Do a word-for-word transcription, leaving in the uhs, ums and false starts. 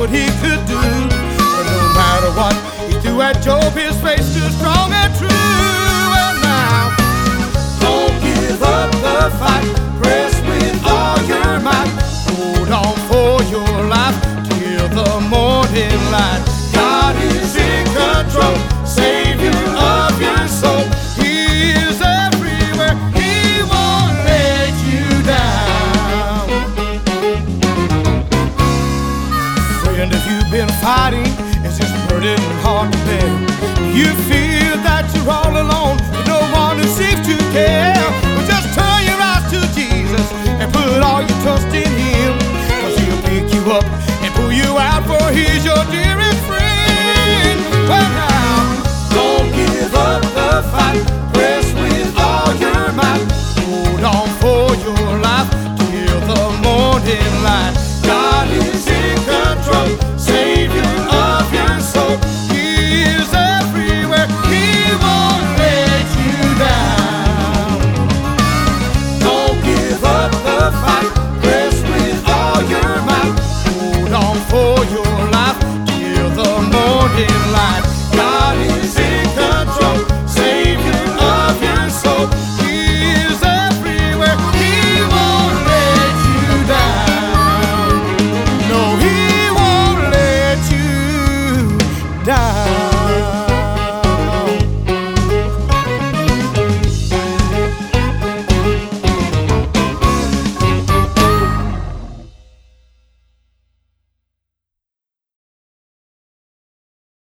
what he could do. But no matter what he threw at Job, his faith stood strong and true. And now, don't give up the fight. Press with all your might. Hold on for your life till the morning light. God is in control, Savior of your soul. He is everywhere. He won't let you down. Friend, if you've been fighting, it's just burden hard to bear. You feel